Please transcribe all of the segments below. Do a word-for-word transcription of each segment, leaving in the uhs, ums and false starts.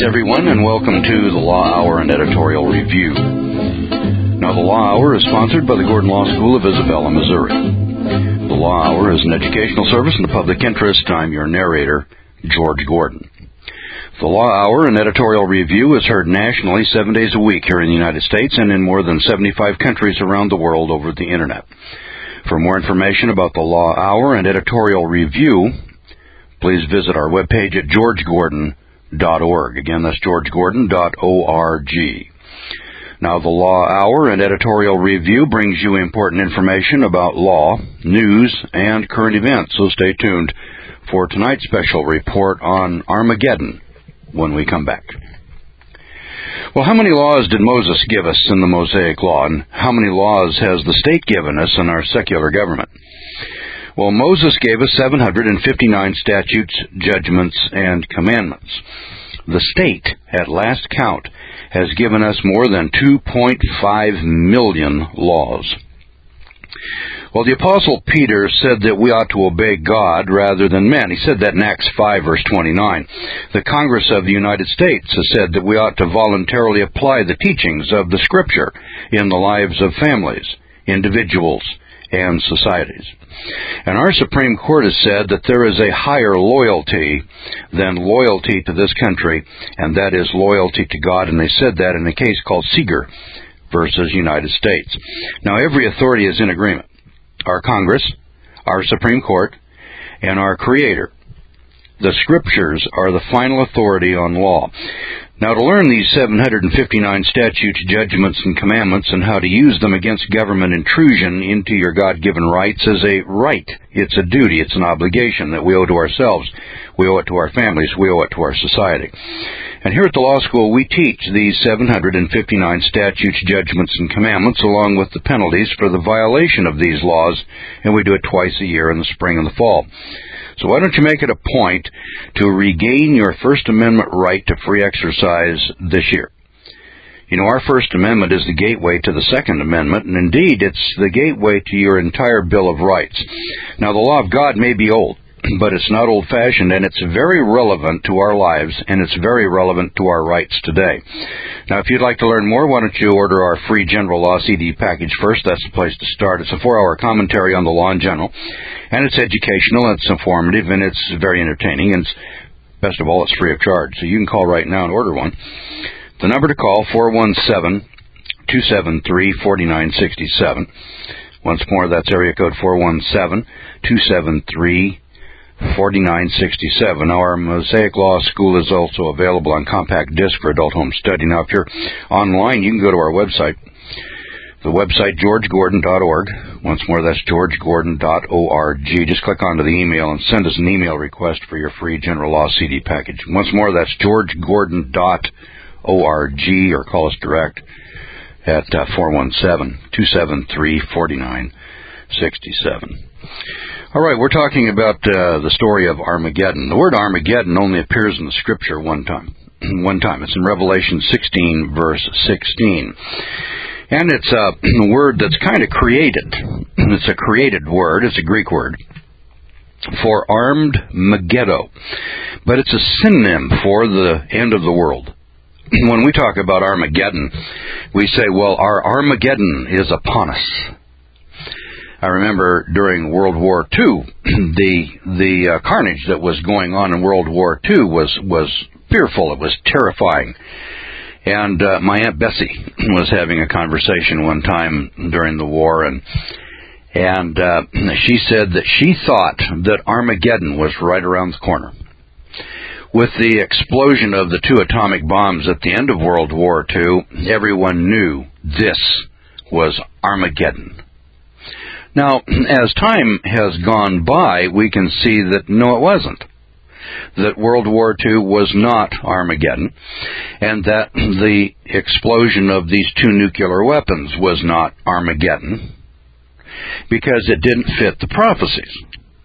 everyone, and welcome to the Law Hour and Editorial Review. Now, the Law Hour is sponsored by the Gordon Law School of Isabella, Missouri. The Law Hour is an educational service in the public interest. I'm your narrator, George Gordon. The Law Hour and Editorial Review is heard nationally seven days a week here in the United States and in more than seventy-five countries around the world over the Internet. For more information about the Law Hour and Editorial Review, please visit our webpage at george gordon dot org. Again, that's george gordon dot org. Now, the Law Hour and Editorial Review brings you important information about law, news, and current events, so stay tuned for tonight's special report on Armageddon when we come back. Well, how many laws did Moses give us in the Mosaic Law, and how many laws has the state given us in our secular government? Well, Moses gave us seven hundred fifty-nine statutes, judgments, and commandments. The state, at last count, has given us more than two point five million laws. Well, the Apostle Peter said that we ought to obey God rather than men. He said that in Acts five, verse twenty-nine. The Congress of the United States has said that we ought to voluntarily apply the teachings of the Scripture in the lives of families, individuals, and societies. And our Supreme Court has said that there is a higher loyalty than loyalty to this country, and that is loyalty to God, and they said that in a case called Seeger versus United States. Now, every authority is in agreement. Our Congress, our Supreme Court, and our Creator. The Scriptures are the final authority on law. Now, to learn these seven hundred fifty-nine statutes, judgments, and commandments and how to use them against government intrusion into your God-given rights is a right. It's a duty. It's an obligation that we owe to ourselves. We owe it to our families. We owe it to our society. And here at the law school, we teach these seven hundred fifty-nine statutes, judgments, and commandments, along with the penalties for the violation of these laws, and we do it twice a year in the spring and the fall. So why don't you make it a point to regain your First Amendment right to free exercise this year? You know, our First Amendment is the gateway to the Second Amendment, and indeed, it's the gateway to your entire Bill of Rights. Now, the law of God may be old, but it's not old-fashioned, and it's very relevant to our lives, and it's very relevant to our rights today. Now, if you'd like to learn more, why don't you order our free General Law C D package first? That's the place to start. It's a four-hour commentary on the law in general, and it's educational, and it's informative, and it's very entertaining, and it's, best of all, it's free of charge. So you can call right now and order one. The number to call, four one seven, two seven three, four nine six seven. Once more, that's area code four one seven, two seven three, four nine six seven. Now, our Mosaic Law School is also available on compact disc for adult home study. Now, if you're online, you can go to our website. The website, george gordon dot org. Once more, that's george gordon dot org. Just click onto the email and send us an email request for your free General Law C D package. Once more, that's george gordon dot org, or call us direct at uh, four one seven, two seven three, four nine six seven. All right, we're talking about uh, the story of Armageddon. The word Armageddon only appears in the Scripture one time. one time. It's in Revelation sixteen, verse sixteen. And it's a word that's kind of created. It's a created word. It's a Greek word for armed Megiddo. But it's a synonym for the end of the world. When we talk about Armageddon, we say, well, our Armageddon is upon us. I remember during World War Two, the the uh, carnage that was going on in World War Two was, was fearful. It was terrifying. And uh, my Aunt Bessie was having a conversation one time during the war, and and uh, she said that she thought that Armageddon was right around the corner. With the explosion of the two atomic bombs at the end of World War Two, everyone knew this was Armageddon. Now, as time has gone by, we can see that no, it wasn't. That World War Two was not Armageddon, and that the explosion of these two nuclear weapons was not Armageddon, because it didn't fit the prophecies.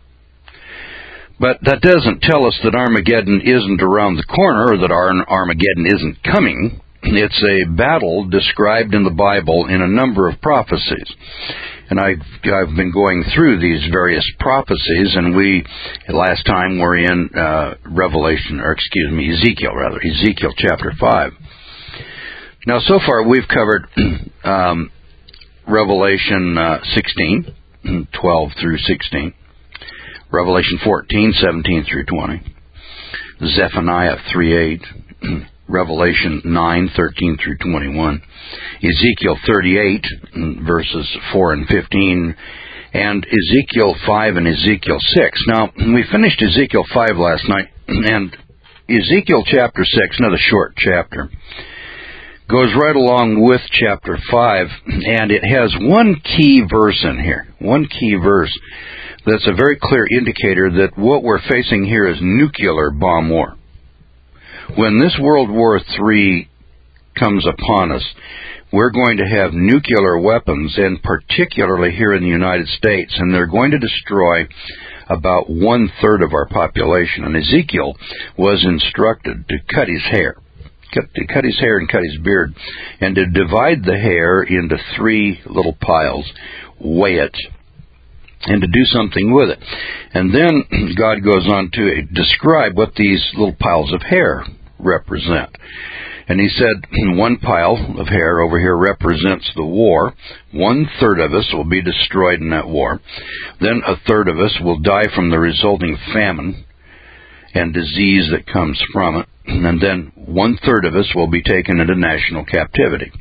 But that doesn't tell us that Armageddon isn't around the corner, or that Armageddon isn't coming. It's a battle described in the Bible in a number of prophecies. And I've, I've been going through these various prophecies, and we, last time, were in uh, Revelation, or excuse me, Ezekiel, rather, Ezekiel chapter five. Now, so far, we've covered um, Revelation uh, sixteen, twelve through sixteen, Revelation fourteen, seventeen through twenty, Zephaniah three eight, Revelation nine, thirteen through twenty-one, Ezekiel thirty-eight, verses four and fifteen, and Ezekiel five and Ezekiel six. Now, we finished Ezekiel five last night, and Ezekiel chapter six, another short chapter, goes right along with chapter five, and it has one key verse in here, one key verse that's a very clear indicator that what we're facing here is nuclear bomb war. When this World War Three comes upon us, we're going to have nuclear weapons, and particularly here in the United States, and they're going to destroy about one-third of our population. And Ezekiel was instructed to cut his hair, cut, to cut his hair and cut his beard, and to divide the hair into three little piles, weigh it, and to do something with it. And then God goes on to describe what these little piles of hair represent. And he said, one pile of hair over here represents the war. One third of us will be destroyed in that war. Then a third of us will die from the resulting famine and disease that comes from it. And then one third of us will be taken into national captivity.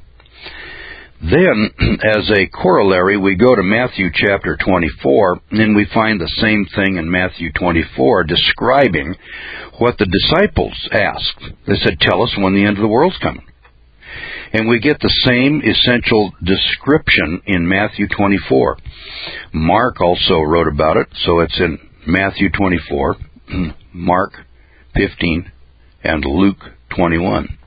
Then, as a corollary, we go to Matthew chapter twenty-four, and we find the same thing in Matthew twenty-four, describing what the disciples asked. They said, tell us when the end of the world's coming. And we get the same essential description in Matthew twenty-four. Mark also wrote about it, so it's in Matthew twenty-four, Mark fifteen, and Luke twenty-one.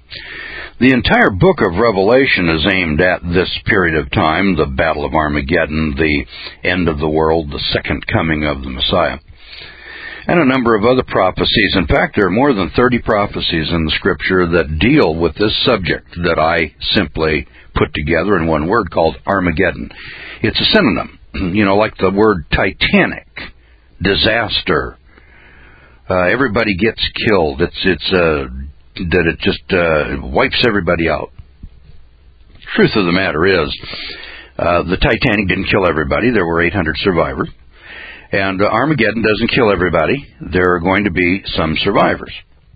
The entire book of Revelation is aimed at this period of time, the Battle of Armageddon, the end of the world, the second coming of the Messiah, and a number of other prophecies. In fact, there are more than thirty prophecies in the Scripture that deal with this subject that I simply put together in one word called Armageddon. It's a synonym, you know, like the word Titanic, disaster. Uh, everybody gets killed. It's it's a that it just uh, wipes everybody out. Truth of the matter is, uh, the Titanic didn't kill everybody. There were eight hundred survivors. And uh, Armageddon doesn't kill everybody. There are going to be some survivors.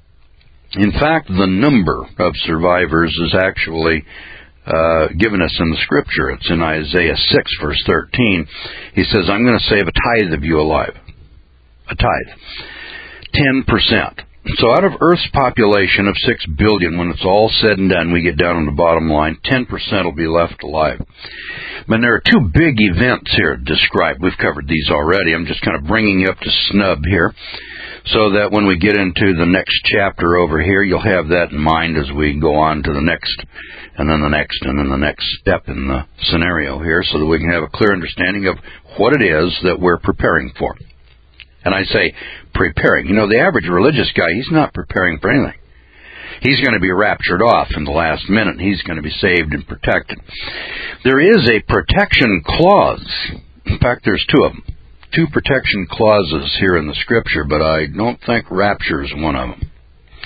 In fact, the number of survivors is actually uh, given us in the Scripture. It's in Isaiah six, verse thirteen. He says, I'm going to save a tithe of you alive. A tithe. Ten percent. So out of Earth's population of six billion, when it's all said and done, we get down on the bottom line, ten percent will be left alive. But there are two big events here described. We've covered these already. I'm just kind of bringing you up to snub here so that when we get into the next chapter over here, you'll have that in mind as we go on to the next, and then the next, and then the next step in the scenario here, so that we can have a clear understanding of what it is that we're preparing for. And I say preparing. You know, the average religious guy, he's not preparing for anything. He's going to be raptured off in the last minute. He's going to be saved and protected. There is a protection clause. In fact, there's two of them. Two protection clauses here in the Scripture, but I don't think rapture is one of them.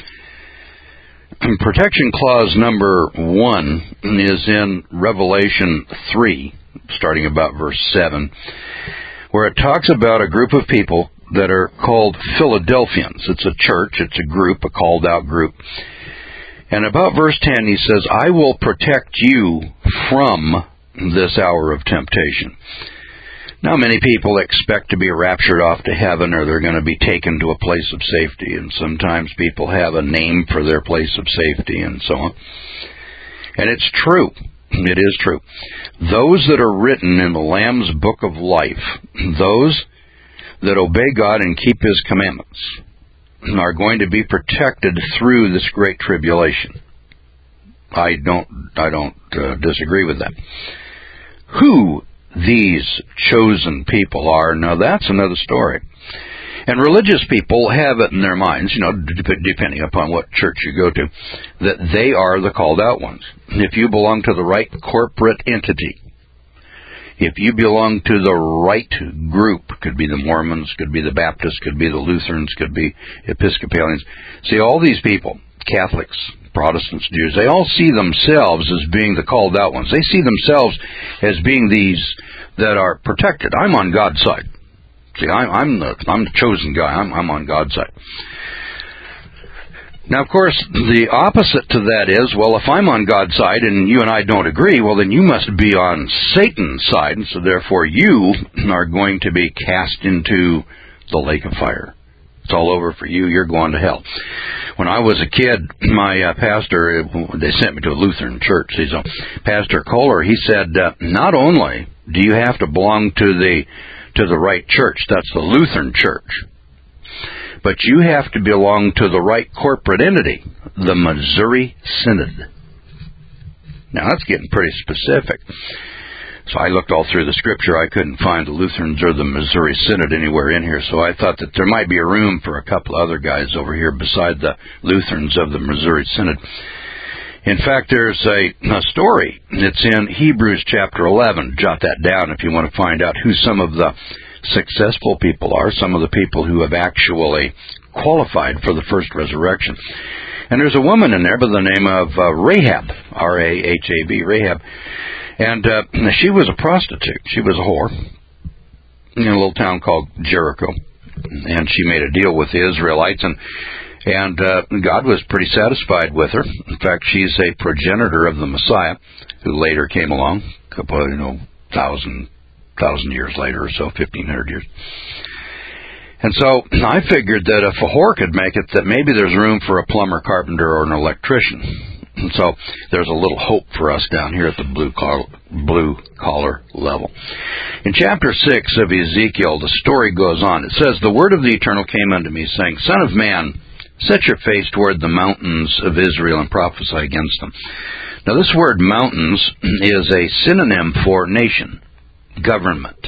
Protection clause number one is in Revelation three, starting about verse seven, where it talks about a group of people that are called Philadelphians. It's a church, it's a group, a called out group. And about verse ten, he says, I will protect you from this hour of temptation. Now, many people expect to be raptured off to heaven, or they're going to be taken to a place of safety. And sometimes people have a name for their place of safety and so on. And it's true. It is true. Those that are written in the Lamb's Book of Life, those that obey God and keep His commandments, are going to be protected through this great tribulation. I don't, I don't uh, disagree with that. Who these chosen people are, now that's another story. And religious people have it in their minds, you know, depending upon what church you go to, that they are the called out ones. If you belong to the right corporate entity, if you belong to the right group, could be the Mormons, could be the Baptists, could be the Lutherans, could be Episcopalians. See, all these people, Catholics, Protestants, Jews, they all see themselves as being the called out ones. They see themselves as being these that are protected. I'm on God's side. See, I'm, I'm the I'm the chosen guy. I'm, I'm on God's side. Now, of course, the opposite to that is, well, if I'm on God's side and you and I don't agree, well, then you must be on Satan's side, and so therefore you are going to be cast into the lake of fire. It's all over for you. You're going to hell. When I was a kid, my uh, pastor, they sent me to a Lutheran church. He's a Pastor Kohler. He said, uh, not only do you have to belong to the to the right church, that's the Lutheran church, but you have to belong to the right corporate entity, the Missouri Synod. Now, that's getting pretty specific. So I looked all through the Scripture. I couldn't find the Lutherans or the Missouri Synod anywhere in here, so I thought that there might be a room for a couple other guys over here beside the Lutherans of the Missouri Synod. In fact, there's a, a story. It's in Hebrews chapter eleven. Jot that down if you want to find out who some of the successful people are, some of the people who have actually qualified for the first resurrection. And there's a woman in there by the name of uh, Rahab, R A H A B, Rahab. And uh, she was a prostitute. She was a whore in a little town called Jericho. And she made a deal with the Israelites, and and uh, God was pretty satisfied with her. In fact, she's a progenitor of the Messiah, who later came along, a couple, you know, thousand, thousand years later or so, fifteen hundred years. And so I figured that if a whore could make it, that maybe there's room for a plumber, carpenter, or an electrician. And so there's a little hope for us down here at the blue collar, blue collar level. In chapter six of Ezekiel, the story goes on. It says, "The word of the Eternal came unto me, saying, Son of man, set your face toward the mountains of Israel and prophesy against them." Now, this word mountains is a synonym for nation, government.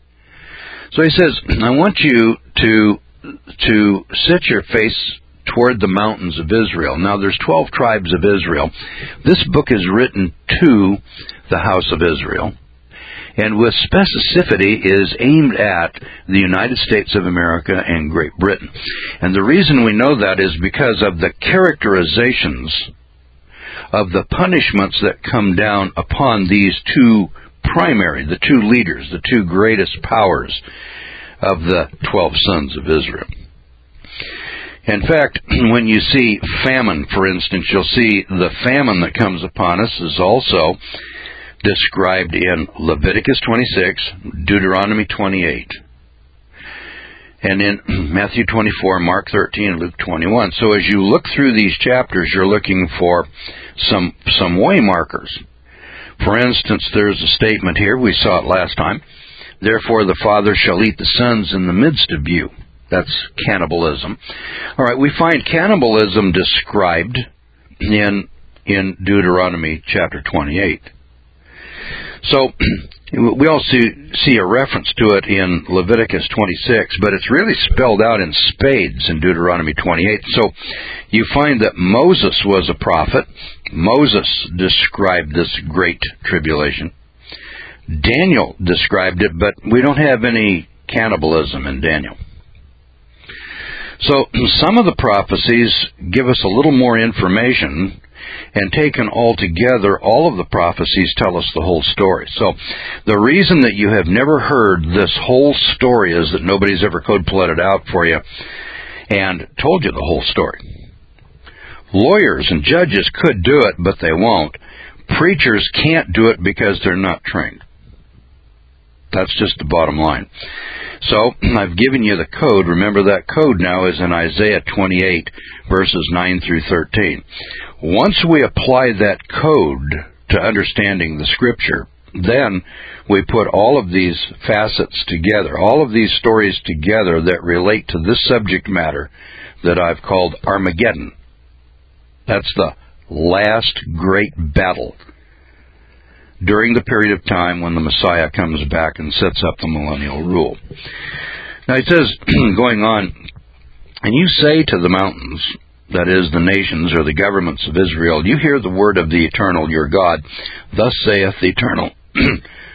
So he says, I want you to to set your face toward the mountains of Israel. Now, there's twelve tribes of Israel. This book is written to the house of Israel, and with specificity is aimed at the United States of America and Great Britain. And the reason we know that is because of the characterizations of the punishments that come down upon these two primary, the two leaders, the two greatest powers of the twelve sons of Israel. In fact, when you see famine, for instance, you'll see the famine that comes upon us is also described in Leviticus twenty-six, Deuteronomy twenty-eight, and in Matthew twenty-four, Mark thirteen, and Luke twenty-one. So as you look through these chapters, you're looking for some some way markers. For instance, there's a statement here, we saw it last time, "Therefore the father shall eat the sons in the midst of you." That's cannibalism. All right, we find cannibalism described in in Deuteronomy chapter twenty-eight. So we also see a reference to it in Leviticus twenty-six, but it's really spelled out in spades in Deuteronomy twenty-eight. So you find that Moses was a prophet. Moses described this great tribulation. Daniel described it, but we don't have any cannibalism in Daniel. So some of the prophecies give us a little more information, and taken all together, all of the prophecies tell us the whole story. So the reason that you have never heard this whole story is that nobody's ever code-plotted out for you and told you the whole story. Lawyers and judges could do it, but they won't. Preachers can't do it because they're not trained. That's just the bottom line. So, I've given you the code. Remember, that code now is in Isaiah twenty-eight, verses nine through thirteen. Once we apply that code to understanding the Scripture, then we put all of these facets together, all of these stories together that relate to this subject matter that I've called Armageddon. That's the last great battle during the period of time when the Messiah comes back and sets up the millennial rule. Now it says, going on, "And you say to the mountains," that is, the nations or the governments of Israel, "You hear the word of the Eternal your God. Thus saith the Eternal,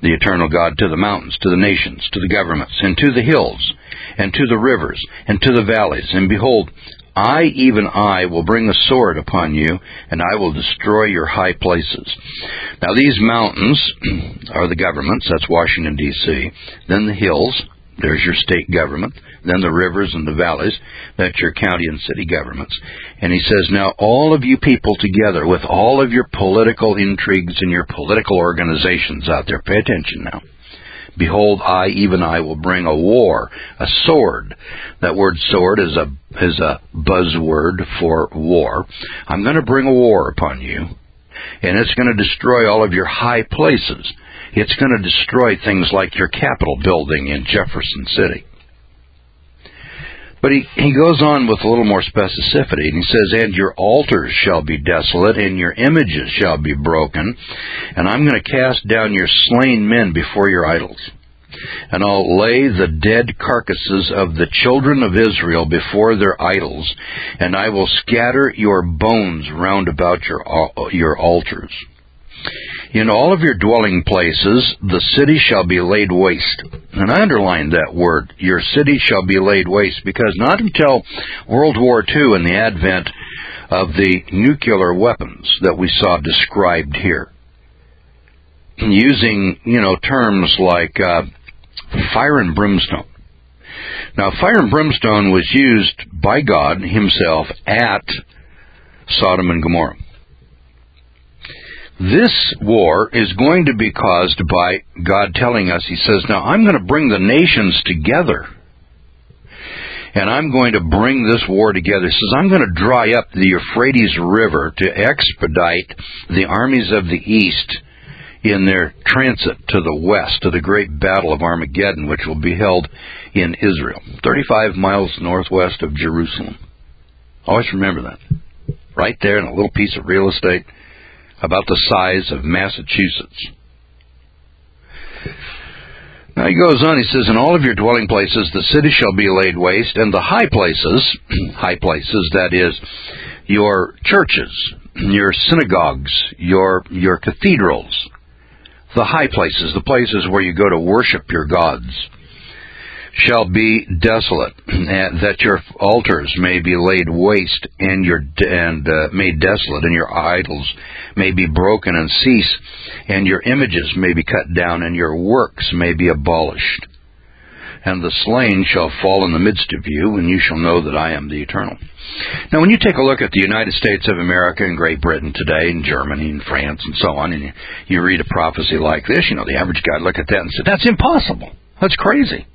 the eternal God, to the mountains, to the nations, to the governments, and to the hills, and to the rivers, and to the valleys. And behold, I, even I, will bring a sword upon you, and I will destroy your high places. Now these mountains are the governments, that's Washington, D C Then the hills, there's your state government. Then the rivers and the valleys, that's your county and city governments. And he says, now all of you people together, with all of your political intrigues and your political organizations out there, pay attention now. Behold, I, even I, will bring a war, a sword. That word sword is a is a buzzword for war. I'm going to bring a war upon you, and it's going to destroy all of your high places. It's going to destroy things like your Capitol building in Jefferson City. But he, he goes on with a little more specificity, and he says, and your altars shall be desolate, and your images shall be broken, and I'm going to cast down your slain men before your idols. And I'll lay the dead carcasses of the children of Israel before their idols, and I will scatter your bones round about your, your altars. In all of your dwelling places, the city shall be laid waste. And I underline that word, your city shall be laid waste, because not until World War Two and the advent of the nuclear weapons that we saw described here, using, you know, terms like uh, fire and brimstone. Now, fire and brimstone was used by God himself at Sodom and Gomorrah. This war is going to be caused by God telling us, he says, now I'm going to bring the nations together, and I'm going to bring this war together. He says, I'm going to dry up the Euphrates River to expedite the armies of the east in their transit to the west, to the great battle of Armageddon, which will be held in Israel, thirty-five miles northwest of Jerusalem. Always remember that. Right there in a little piece of real estate about the size of Massachusetts. Now he goes on, he says, in all of your dwelling places the city shall be laid waste, and the high places, high places, that is, your churches, your synagogues, your your cathedrals, the high places, the places where you go to worship your gods, shall be desolate, and that your altars may be laid waste, and your and uh, made desolate, and your idols may be broken and cease, and your images may be cut down, and your works may be abolished. And the slain shall fall in the midst of you, and you shall know that I am the Eternal. Now, when you take a look at the United States of America and Great Britain today, and Germany and France and so on, and you, you read a prophecy like this, you know, the average guy would look at that and say, that's impossible. That's crazy.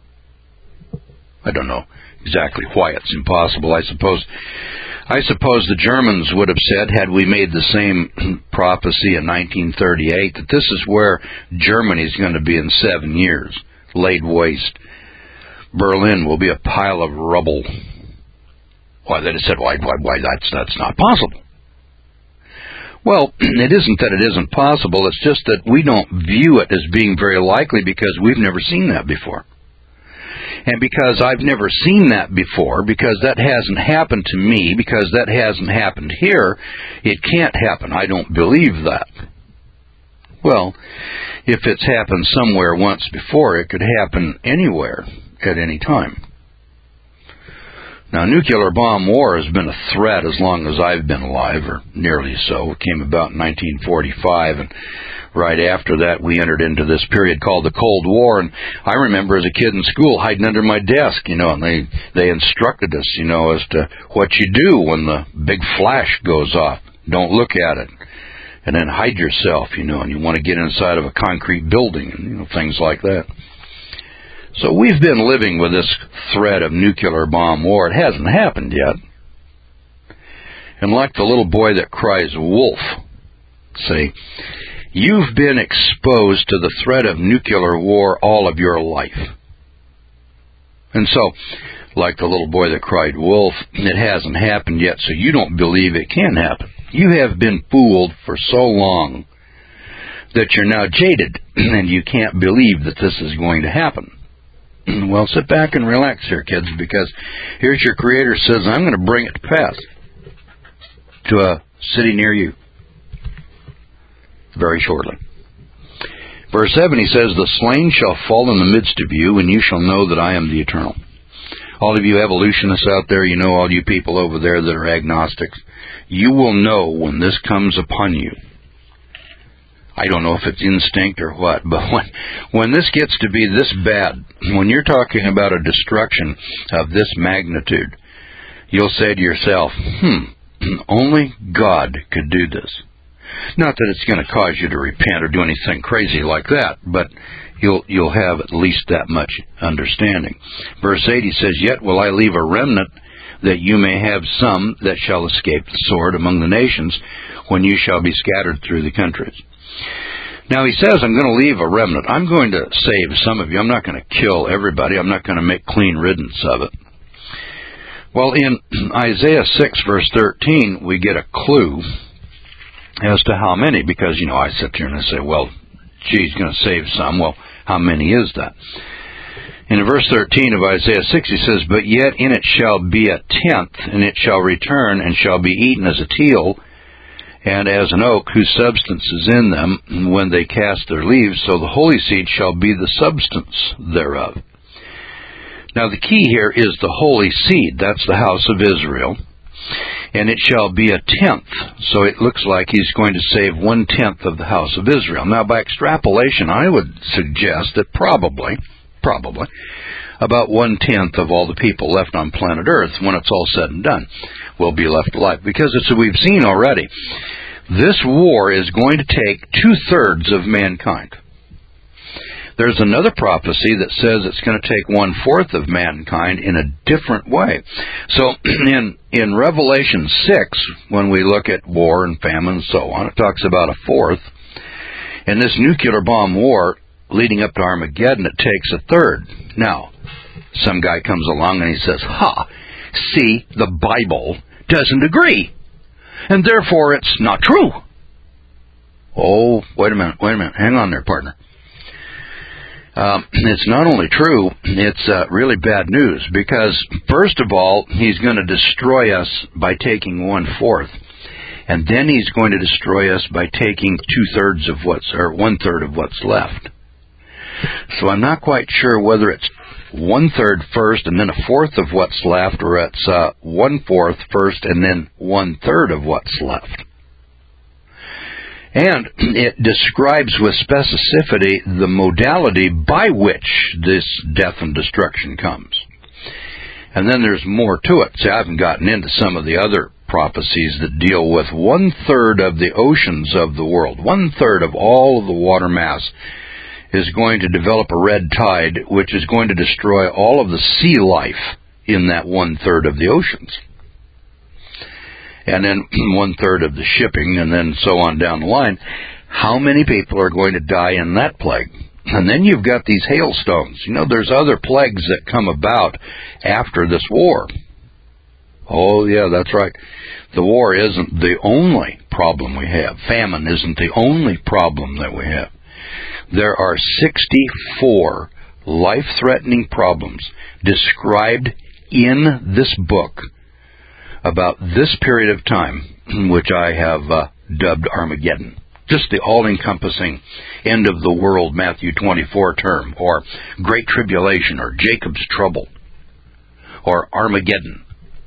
I don't know exactly why it's impossible. I suppose I suppose the Germans would have said, had we made the same prophecy in nineteen thirty-eight, that this is where Germany is going to be in seven years, laid waste. Berlin will be a pile of rubble. Why, they'd have said, why, why, why, that's, that's not possible. Well, it isn't that it isn't possible. It's just that we don't view it as being very likely because we've never seen that before. And because I've never seen that before, because that hasn't happened to me, because that hasn't happened here, it can't happen. I don't believe that. Well, if it's happened somewhere once before, it could happen anywhere at any time. Now, nuclear bomb war has been a threat as long as I've been alive, or nearly so. It came about in nineteen forty-five, and right after that we entered into this period called the Cold War. And I remember as a kid in school hiding under my desk, you know, and they, they instructed us, you know, as to what you do when the big flash goes off. Don't look at it. And then hide yourself, you know, and you want to get inside of a concrete building and, you know, things like that. So we've been living with this threat of nuclear bomb war. It hasn't happened yet. And like the little boy that cries wolf, see, you've been exposed to the threat of nuclear war all of your life. And so, like the little boy that cried wolf, it hasn't happened yet, so you don't believe it can happen. You have been fooled for so long that you're now jaded, and you can't believe that this is going to happen. Well, sit back and relax here, kids, because here's your Creator says, I'm going to bring it to pass to a city near you very shortly. Verse seven, he says, the slain shall fall in the midst of you, and you shall know that I am the Eternal. All of you evolutionists out there, you know, all you people over there that are agnostics, you will know when this comes upon you. I don't know if it's instinct or what, but when when this gets to be this bad, when you're talking about a destruction of this magnitude, you'll say to yourself, hmm, only God could do this. Not that it's going to cause you to repent or do anything crazy like that, but you'll you'll have at least that much understanding. Verse eight, he says, yet will I leave a remnant, that you may have some that shall escape the sword among the nations, when you shall be scattered through the countries. Now he says, I'm going to leave a remnant. I'm going to save some of you. I'm not going to kill everybody. I'm not going to make clean riddance of it. Well, in Isaiah six, verse thirteen, we get a clue as to how many, because, you know, I sit here and I say, well, gee, he's going to save some. Well, how many is that? In verse thirteen of Isaiah six, he says, but yet in it shall be a tenth, and it shall return, and shall be eaten as a teal, and as an oak whose substance is in them, when they cast their leaves, so the holy seed shall be the substance thereof. Now the key here is the holy seed. That's the house of Israel. And it shall be a tenth. So it looks like he's going to save one-tenth of the house of Israel. Now by extrapolation, I would suggest that probably, probably, about one-tenth of all the people left on planet Earth, when it's all said and done, will be left alive. Because as we've seen already, this war is going to take two-thirds of mankind. There's another prophecy that says it's going to take one-fourth of mankind in a different way. So in in Revelation six, when we look at war and famine and so on, it talks about a fourth. In this nuclear bomb war leading up to Armageddon, it takes a third. Now, some guy comes along and he says, ha, see, the Bible doesn't agree, and therefore it's not true. Oh, wait a minute, wait a minute, hang on there, partner. Um, it's not only true, it's uh, really bad news, because first of all, he's going to destroy us by taking one-fourth, and then he's going to destroy us by taking two-thirds of what's, or one-third of what's left. So I'm not quite sure whether it's one-third first and then a fourth of what's left, or it's uh, one-fourth first and then one-third of what's left. And it describes with specificity the modality by which this death and destruction comes. And then there's more to it. See, I haven't gotten into some of the other prophecies that deal with one-third of the oceans of the world. One-third of all of the water mass is going to develop a red tide, which is going to destroy all of the sea life in that one-third of the oceans. And then one-third of the shipping, and then so on down the line. How many people are going to die in that plague? And then you've got these hailstones. You know, there's other plagues that come about after this war. Oh, yeah, that's right. The war isn't the only problem we have. Famine isn't the only problem that we have. There are sixty-four life-threatening problems described in this book about this period of time, which I have uh, dubbed Armageddon. Just the all-encompassing end of the world Matthew twenty-four term, or Great Tribulation, or Jacob's Trouble, or Armageddon.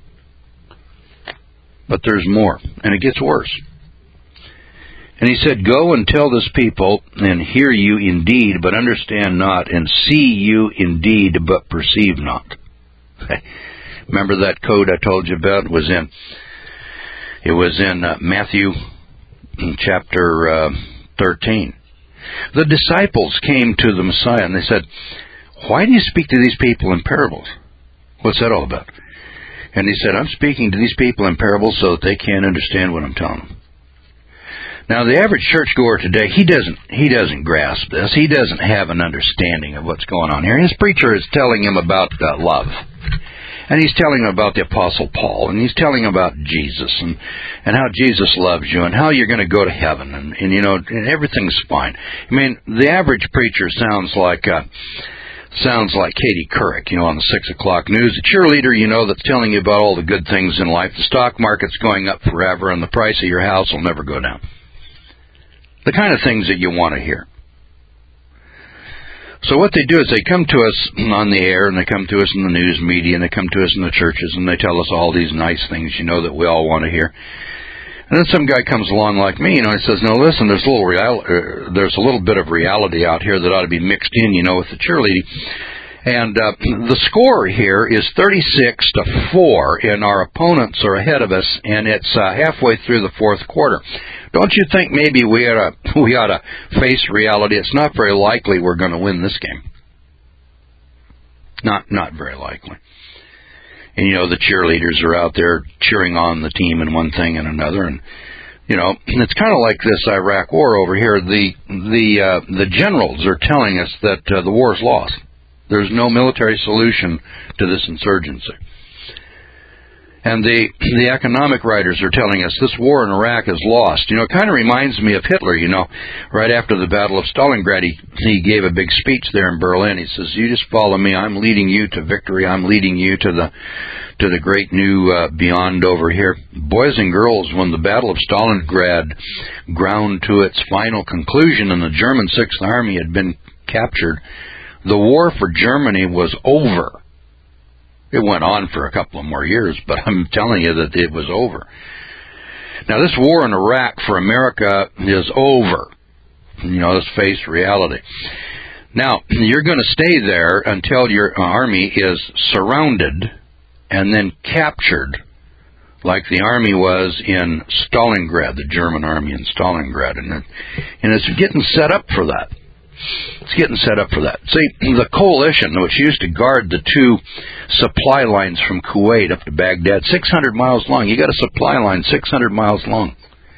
But there's more, and it gets worse. And he said, go and tell this people, and hear you indeed, but understand not, and see you indeed, but perceive not. Remember that code I told you about? It was in, it was in uh, Matthew chapter uh, thirteen. The disciples came to the Messiah and they said, why do you speak to these people in parables? What's that all about? And he said, I'm speaking to these people in parables so that they can't understand what I'm telling them. Now, the average churchgoer today, he doesn't he doesn't grasp this. He doesn't have an understanding of what's going on here. His preacher is telling him about uh, love. And he's telling him about the Apostle Paul, and he's telling him about Jesus, and, and how Jesus loves you, and how you're going to go to heaven, and, and you know, and everything's fine. I mean, the average preacher sounds like uh, sounds like Katie Couric, you know, on the six o'clock news, a cheerleader, you know, that's telling you about all the good things in life. The stock market's going up forever, and the price of your house will never go down. The kind of things that you want to hear. So what they do is they come to us on the air, and they come to us in the news media, and they come to us in the churches, and they tell us all these nice things, you know, that we all want to hear. And then some guy comes along like me, you know, and says, no, listen, there's a little real, uh, there's a little bit of reality out here that ought to be mixed in, you know, with the cheerleading. And uh, the score here is thirty-six to four, and our opponents are ahead of us, and it's uh, halfway through the fourth quarter. Don't you think maybe we ought to, we ought to face reality? It's not very likely we're going to win this game. Not not very likely. And, you know, the cheerleaders are out there cheering on the team and one thing and another. And, you know, it's kind of like this Iraq war over here. The the uh, the generals are telling us that uh, the war is lost. There's no military solution to this insurgency. And the the economic writers are telling us this war in Iraq is lost. You know, it kind of reminds me of Hitler, you know. Right after the Battle of Stalingrad, he, he gave a big speech there in Berlin. He says, you just follow me. I'm leading you to victory. I'm leading you to the to the great new uh, beyond over here. Boys and girls, when the Battle of Stalingrad ground to its final conclusion and the German Sixth Army had been captured, the war for Germany was over. It went on for a couple of more years, but I'm telling you that it was over. Now, this war in Iraq for America is over. You know, let's face reality. Now, you're going to stay there until your army is surrounded and then captured, like the army was in Stalingrad, the German army in Stalingrad. And, it, and it's getting set up for that. It's getting set up for that. See, the coalition, which used to guard the two supply lines from Kuwait up to Baghdad, six hundred miles long. You got a supply line six hundred miles long.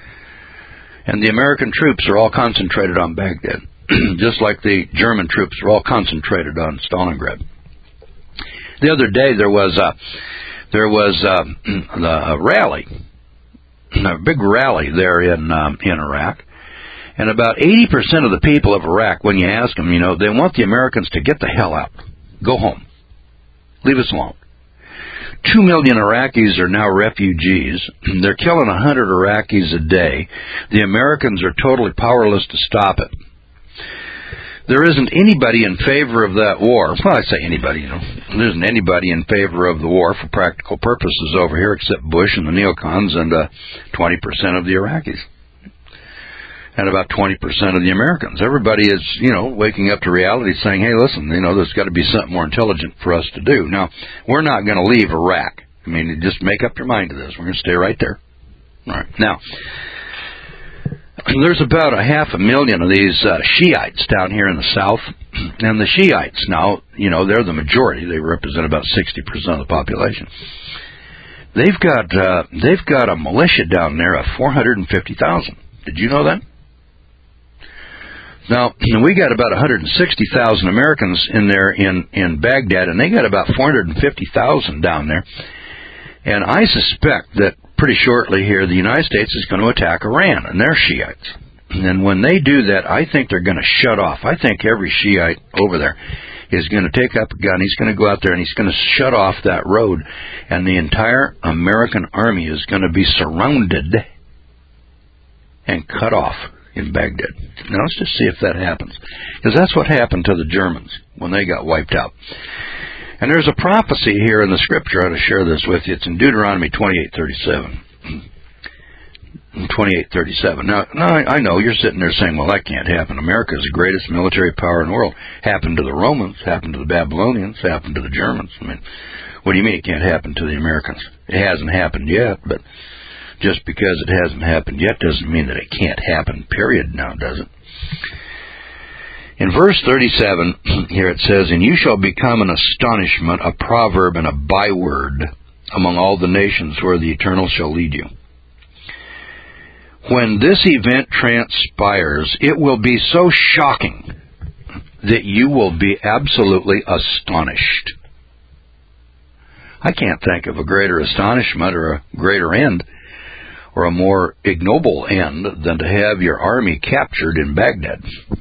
And the American troops are all concentrated on Baghdad, just like the German troops are all concentrated on Stalingrad. The other day there was a, there was a, a rally, a big rally there in um, in Iraq. And about eighty percent of the people of Iraq, when you ask them, you know, they want the Americans to get the hell out. Go home. Leave us alone. Two million Iraqis are now refugees. They're killing a hundred Iraqis a day. The Americans are totally powerless to stop it. There isn't anybody in favor of that war. Well, I say anybody, you know. There isn't anybody in favor of the war for practical purposes over here except Bush and the neocons and uh, twenty percent of the Iraqis. And about twenty percent of the Americans. Everybody is, you know, waking up to reality saying, hey, listen, you know, there's got to be something more intelligent for us to do. Now, we're not going to leave Iraq. I mean, just make up your mind to this. We're going to stay right there. All right. Now, there's about a half a million of these uh, Shiites down here in the south. And the Shiites now, you know, they're the majority. They represent about sixty percent of the population. They've got, uh, they've got a militia down there of four hundred fifty thousand. Did you know that? Now, we got about one hundred sixty thousand Americans in there in, in Baghdad, and they got about four hundred fifty thousand down there. And I suspect that pretty shortly here, the United States is going to attack Iran, and they're Shiites. And when they do that, I think they're going to shut off. I think every Shiite over there is going to take up a gun. He's going to go out there, and he's going to shut off that road. And the entire American army is going to be surrounded and cut off in Baghdad. Now, let's just see if that happens. Because that's what happened to the Germans when they got wiped out. And there's a prophecy here in the Scripture. I ought to share this with you. It's in Deuteronomy twenty-eight thirty-seven. twenty-eight thirty-seven. Now, now, I know you're sitting there saying, well, that can't happen. America is the greatest military power in the world. Happened to the Romans, happened to the Babylonians, happened to the Germans. I mean, what do you mean it can't happen to the Americans? It hasn't happened yet, but just because it hasn't happened yet doesn't mean that it can't happen, period, now, does it? In verse thirty-seven, here it says, and you shall become an astonishment, a proverb, and a byword among all the nations where the Eternal shall lead you. When this event transpires, it will be so shocking that you will be absolutely astonished. I can't think of a greater astonishment or a greater end or a more ignoble end than to have your army captured in Baghdad.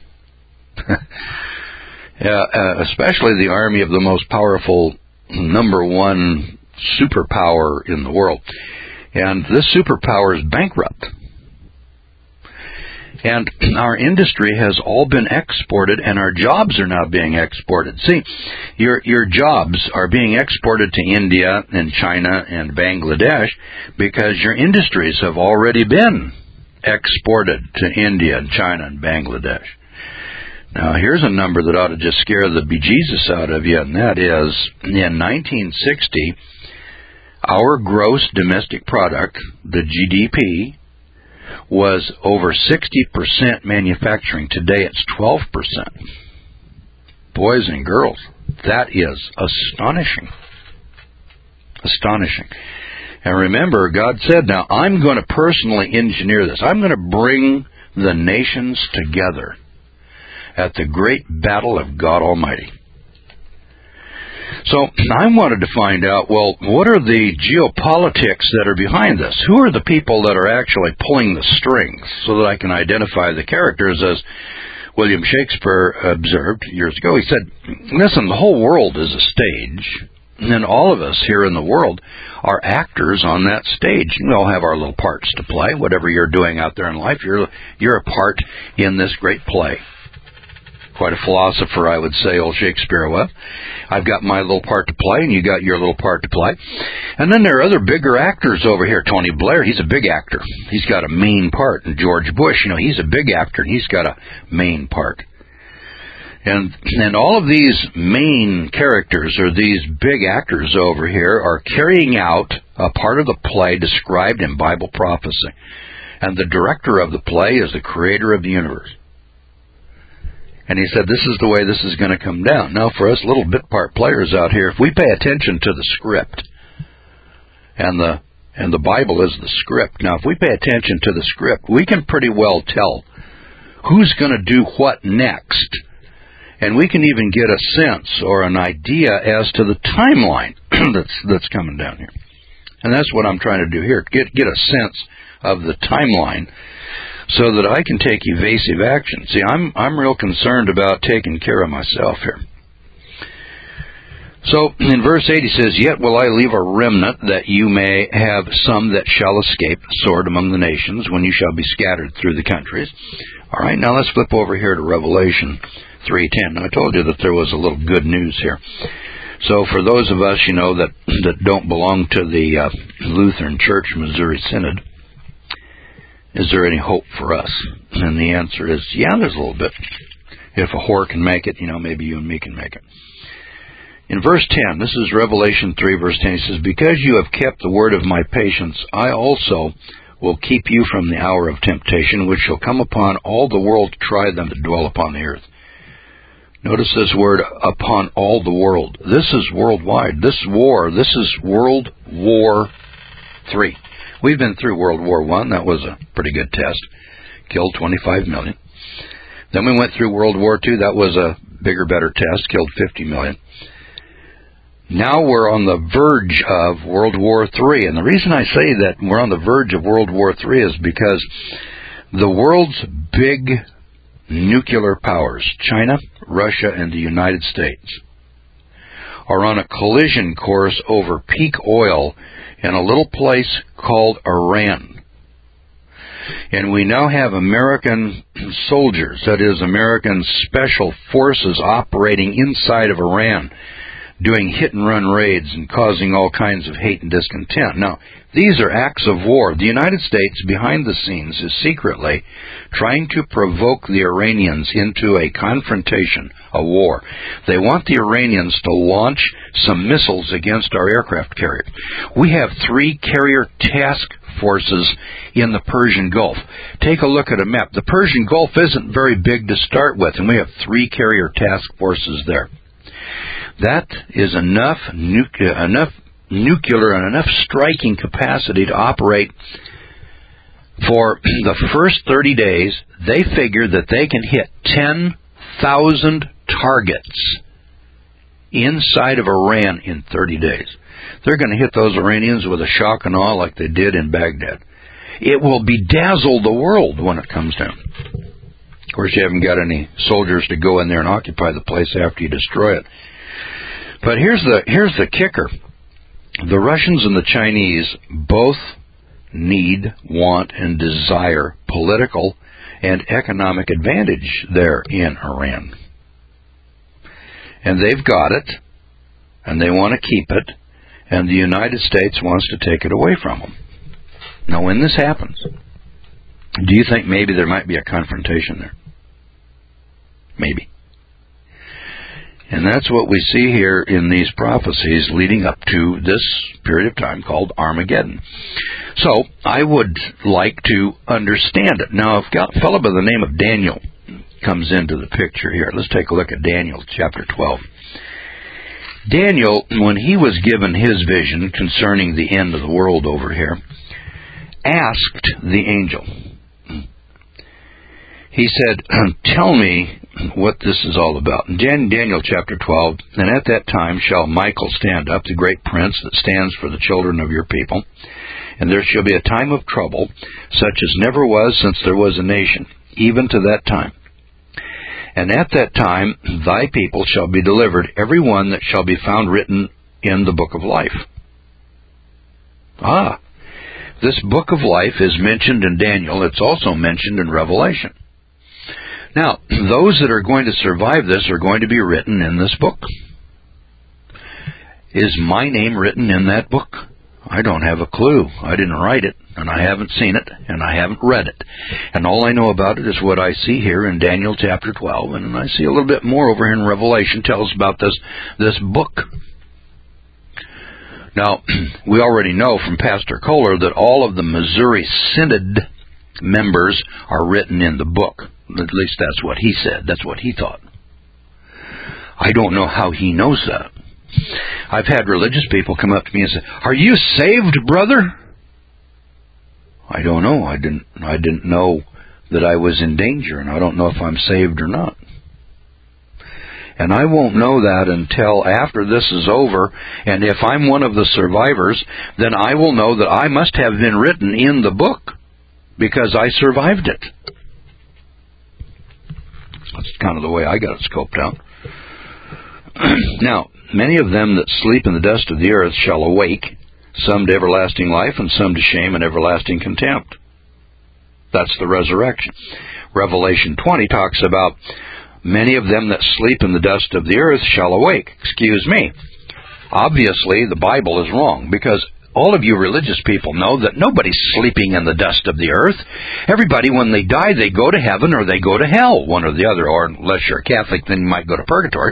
yeah, uh, especially the army of the most powerful number one superpower in the world. And this superpower is bankrupt. And our industry has all been exported, and our jobs are now being exported. See, your your jobs are being exported to India and China and Bangladesh because your industries have already been exported to India and China and Bangladesh. Now, here's a number that ought to just scare the bejesus out of you, and that is, in nineteen sixty, our gross domestic product, the G D P, was over sixty percent manufacturing. Today it's twelve percent. Boys and girls, that is astonishing. Astonishing. And remember, God said, now I'm going to personally engineer this. I'm going to bring the nations together at the great battle of God Almighty. So I wanted to find out, well, what are the geopolitics that are behind this? Who are the people that are actually pulling the strings so that I can identify the characters? As William Shakespeare observed years ago, he said, listen, the whole world is a stage, and all of us here in the world are actors on that stage. We all have our little parts to play. Whatever you're doing out there in life, you're, you're a part in this great play. Quite a philosopher, I would say, old Shakespeare was. I've got my little part to play, and you got your little part to play. And then there are other bigger actors over here. Tony Blair, he's a big actor. He's got a main part. And George Bush, you know, he's a big actor, and he's got a main part. And and all of these main characters, or these big actors over here, are carrying out a part of the play described in Bible prophecy. And the director of the play is the creator of the universe. And he said, this is the way this is going to come down. Now, for us little bit part players out here, if we pay attention to the script, and the and the Bible is the script. Now, if we pay attention to the script, we can pretty well tell who's going to do what next. And we can even get a sense or an idea as to the timeline that's that's coming down here. And that's what I'm trying to do here, get get a sense of the timeline, so that I can take evasive action. See, I'm I'm real concerned about taking care of myself here. So, in verse eight he says, yet will I leave a remnant, that you may have some that shall escape the sword among the nations, when you shall be scattered through the countries. All right, now let's flip over here to Revelation three ten. Now, I told you that there was a little good news here. So, for those of us, you know, that, that don't belong to the uh, Lutheran Church Missouri Synod, is there any hope for us? And the answer is, yeah, there's a little bit. If a whore can make it, you know, maybe you and me can make it. In verse ten, this is Revelation three, verse ten, he says, because you have kept the word of my patience, I also will keep you from the hour of temptation, which shall come upon all the world to try them that dwell upon the earth. Notice this word, upon all the world. This is worldwide. This war, this is World War Three. We've been through World War One. That was a pretty good test. Killed twenty-five million. Then we went through World War Two. That was a bigger, better test. Killed fifty million. Now we're on the verge of World War Three. And the reason I say that we're on the verge of World War Three is because the world's big nuclear powers, China, Russia, and the United States, are on a collision course over peak oil in a little place called Iran. And we now have American soldiers, that is, American special forces operating inside of Iran, doing hit-and-run raids and causing all kinds of hate and discontent. Now, these are acts of war. The United States, behind the scenes, is secretly trying to provoke the Iranians into a confrontation, a war. They want the Iranians to launch some missiles against our aircraft carrier. We have three carrier task forces in the Persian Gulf. Take a look at a map. The Persian Gulf isn't very big to start with, and we have three carrier task forces there. That is enough, nu- enough nuclear and enough striking capacity to operate for the first thirty days. They figure that they can hit ten thousand targets inside of Iran in thirty days. They're going to hit those Iranians with a shock and awe like they did in Baghdad. It will bedazzle the world when it comes down. Of course, you haven't got any soldiers to go in there and occupy the place after you destroy it. But here's the here's the kicker. The Russians and the Chinese both need, want, and desire political and economic advantage there in Iran. And they've got it, and they want to keep it, and the United States wants to take it away from them. Now, when this happens, do you think maybe there might be a confrontation there? Maybe. And that's what we see here in these prophecies leading up to this period of time called Armageddon. So, I would like to understand it. Now, if a fellow by the name of Daniel comes into the picture here, let's take a look at Daniel chapter twelve. Daniel, when he was given his vision concerning the end of the world over here, asked the angel. He said, tell me what this is all about. In Daniel chapter twelve, and at that time shall Michael stand up, the great prince that stands for the children of your people, and there shall be a time of trouble, such as never was since there was a nation, even to that time. And at that time thy people shall be delivered, every one that shall be found written in the book of life. Ah, this book of life is mentioned in Daniel. It's also mentioned in Revelation. Now, those that are going to survive this are going to be written in this book. Is my name written in that book? I don't have a clue. I didn't write it, and I haven't seen it, and I haven't read it. And all I know about it is what I see here in Daniel chapter twelve, and I see a little bit more over here in Revelation tells about this, this book. Now, we already know from Pastor Kohler that all of the Missouri Synod members are written in the book. At least that's what he said. That's what he thought. I don't know how he knows that. I've had religious people come up to me and say, "Are you saved, brother?" I don't know. I didn't I didn't know that I was in danger, and I don't know if I'm saved or not. And I won't know that until after this is over, and if I'm one of the survivors, then I will know that I must have been written in the book, because I survived it. That's kind of the way I got it scoped out. Now, many of them that sleep in the dust of the earth shall awake, some to everlasting life, and some to shame and everlasting contempt. That's the resurrection. Revelation twenty talks about many of them that sleep in the dust of the earth shall awake. Excuse me. Obviously, the Bible is wrong, because all of you religious people know that nobody's sleeping in the dust of the earth. Everybody, when they die, they go to heaven or they go to hell, one or the other, or unless you're a Catholic, then you might go to purgatory.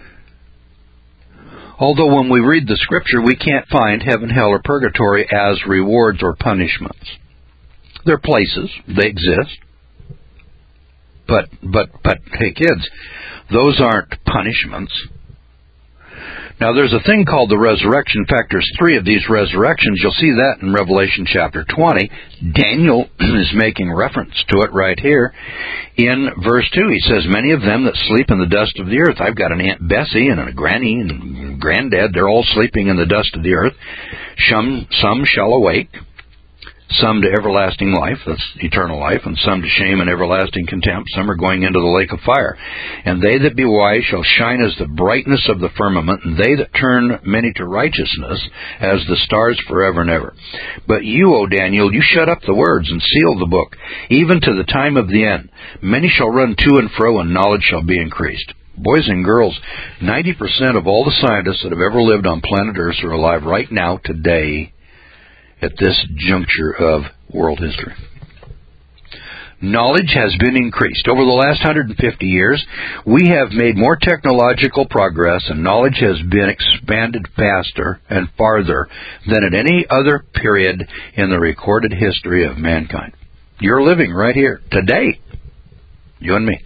Although when we read the Scripture, we can't find heaven, hell, or purgatory as rewards or punishments. They're places. They exist. But, but, but, hey kids, those aren't punishments. Now, there's a thing called the resurrection. In fact, there's three of these resurrections. You'll see that in Revelation chapter twenty. Daniel is making reference to it right here. In verse two, he says, many of them that sleep in the dust of the earth. I've got an Aunt Bessie and a granny and granddad. They're all sleeping in the dust of the earth. Some, some shall awake. Some to everlasting life, that's eternal life, and some to shame and everlasting contempt. Some are going into the lake of fire. And they that be wise shall shine as the brightness of the firmament, and they that turn many to righteousness as the stars forever and ever. But you, O Daniel, you shut up the words and seal the book, even to the time of the end. Many shall run to and fro, and knowledge shall be increased. Boys and girls, ninety percent of all the scientists that have ever lived on planet Earth are alive right now, today, at this juncture of world history. Knowledge has been increased. Over the last one hundred fifty years, we have made more technological progress, and knowledge has been expanded faster and farther than at any other period in the recorded history of mankind. You're living right here, today, you and me.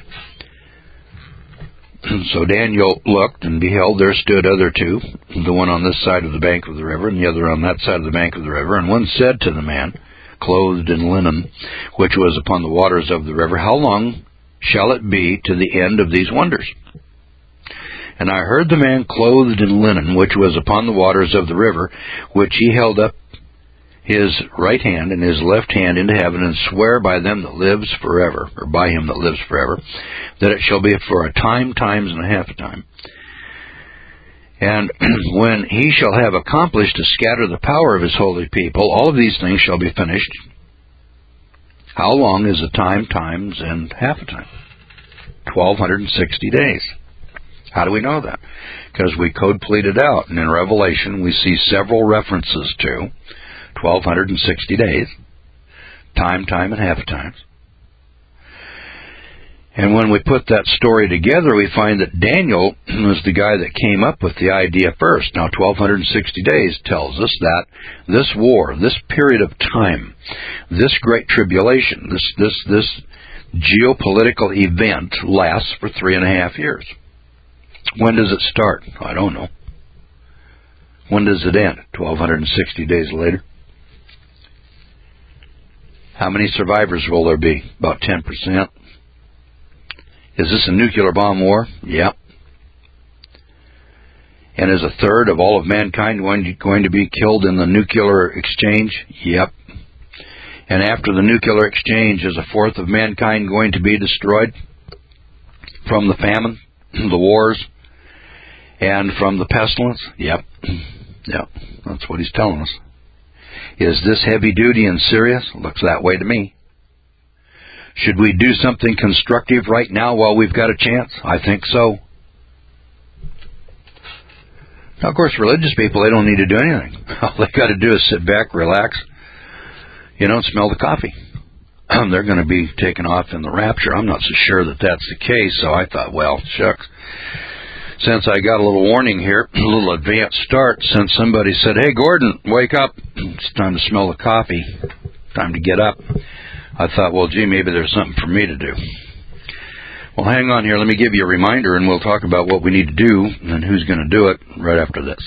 So Daniel looked, and beheld, there stood other two, the one on this side of the bank of the river, and the other on that side of the bank of the river. And one said to the man, clothed in linen, which was upon the waters of the river, how long shall it be to the end of these wonders? And I heard the man clothed in linen, which was upon the waters of the river, which he held up his right hand and his left hand into heaven, and swear by them that lives forever, or by him that lives forever, that it shall be for a time, times, and a half a time. And when he shall have accomplished to scatter the power of his holy people, all of these things shall be finished. How long is a time times and half a time? twelve sixty days. How do we know that? Because we code plead it out. And in Revelation, we see several references to twelve sixty days, time, time, and half times. And when we put that story together, we find that Daniel was the guy that came up with the idea first. Now, twelve sixty days tells us that this war, this period of time, this great tribulation, this this this geopolitical event lasts for three and a half years. When does it start? I don't know. When does it end? twelve sixty days later. How many survivors will there be? About ten percent. Is this a nuclear bomb war? Yep. And is a third of all of mankind going to be killed in the nuclear exchange? Yep. And after the nuclear exchange, is a fourth of mankind going to be destroyed from the famine, the wars, and from the pestilence? Yep. Yep. That's what he's telling us. Is this heavy duty and serious? Looks that way to me. Should we do something constructive right now while we've got a chance? I think so. Now, of course, religious people, they don't need to do anything. All they got to do is sit back, relax, you know, and smell the coffee. They're going to be taken off in the rapture. I'm not so sure that that's the case, so I thought, well, shucks. Since I got a little warning here, a little advanced start, since somebody said, hey, Gordon, wake up. It's time to smell the coffee. Time to get up. I thought, well, gee, maybe there's something for me to do. Well, hang on here. Let me give you a reminder, and we'll talk about what we need to do and who's going to do it right after this.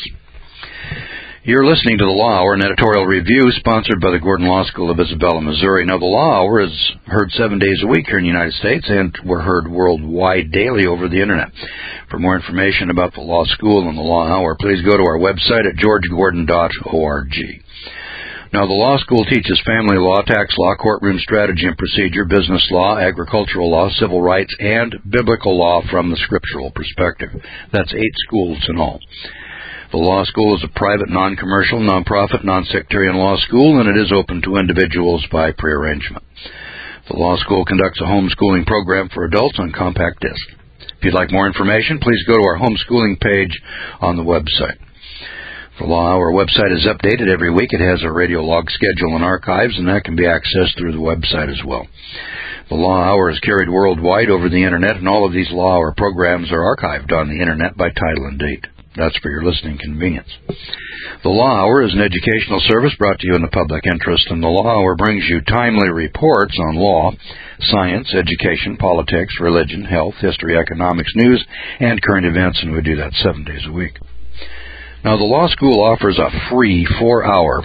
You're listening to the Law Hour, an editorial review sponsored by the Gordon Law School of Isabella, Missouri. Now, the Law Hour is heard seven days a week here in the United States, and we're heard worldwide daily over the Internet. For more information about the Law School and the Law Hour, please go to our website at george gordon dot org. Now, the law school teaches family law, tax law, courtroom strategy and procedure, business law, agricultural law, civil rights, and biblical law from the scriptural perspective. That's eight schools in all. The law school is a private, non-commercial, non-profit, non-sectarian law school, and it is open to individuals by prearrangement. The law school conducts a homeschooling program for adults on compact disc. If you'd like more information, please go to our homeschooling page on the website. The Law Hour website is updated every week. It has a radio log schedule and archives, and that can be accessed through the website as well. The Law Hour is carried worldwide over the Internet, and all of these Law Hour programs are archived on the Internet by title and date. That's for your listening convenience. The Law Hour is an educational service brought to you in the public interest, and the Law Hour brings you timely reports on law, science, education, politics, religion, health, history, economics, news, and current events, and we do that seven days a week. Now, the law school offers a free four-hour